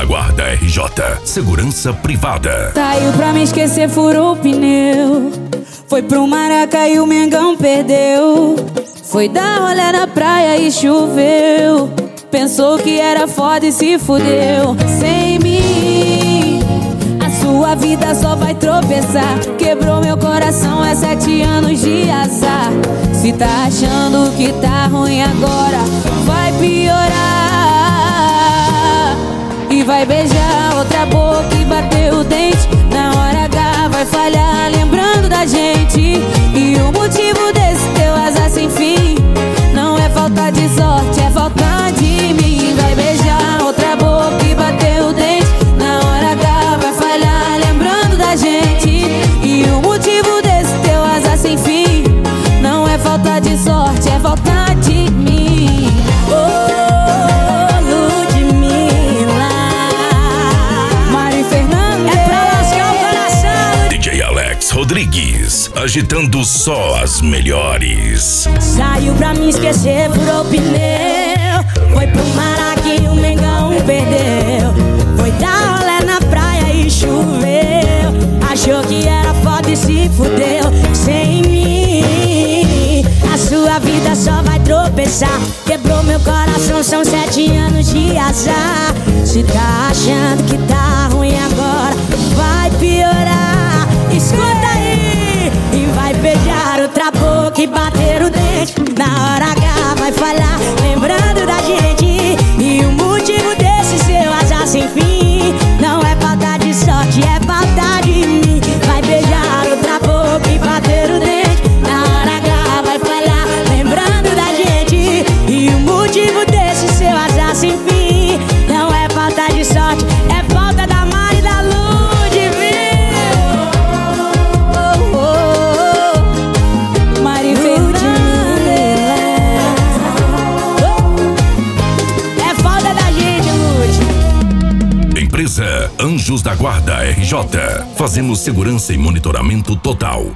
da Guarda RJ. Segurança privada. Saiu pra me esquecer, furou o pneu. Foi pro Maraca e o Mengão perdeu. Foi dar rolê na praia e choveu. Pensou que era foda e se fudeu. Sem mim, a sua vida só vai tropeçar. Quebrou meu coração, é 7 anos de azar. Se tá achando que tá ruim agora, vai piorar. E vai beijar outra boca e bater o dente. Na hora H vai falhar lembrando da gente. E o motivo desse teu azar sem fim não é falta de sorte, é falta de mim. Vai beijar outra boca e bater o dente. Na hora H vai falhar lembrando da gente. E o motivo desse teu azar sem fim não é falta de sorte, é falta de mim. Oh, Ludmilla, Mari Fernandes, é pra lascar o coração. DJ Alex Rodrigues, agitando só as melhores. Saiu pra me esquecer, furou o pneu. Foi pro Maraca e o Mengão perdeu. Foi dar rolê na praia e choveu. Achou que era foda e se fudeu. Sem mim, a sua vida só vai tropeçar. Quebrou meu coração, são 7 anos de azar. Se tá achando que tá ruim agora, vai piorar. Escuta aí. E vai beijar outra boca e bater o dente. Na hora H vai falhar lembrando da gente. E o motivo desse seu azar sem fim não é falta de sorte, é falta de mim. Vai beijar outra boca e bater o dente. Na hora H vai falhar lembrando da gente. E o motivo desse seu azar sem fim não é falta de sorte, é falta da Mari e da Ludmilla. Mari Fernandes, é falta da gente, Lud. Empresa Anjos da Guarda RJ. Fazemos segurança e monitoramento total.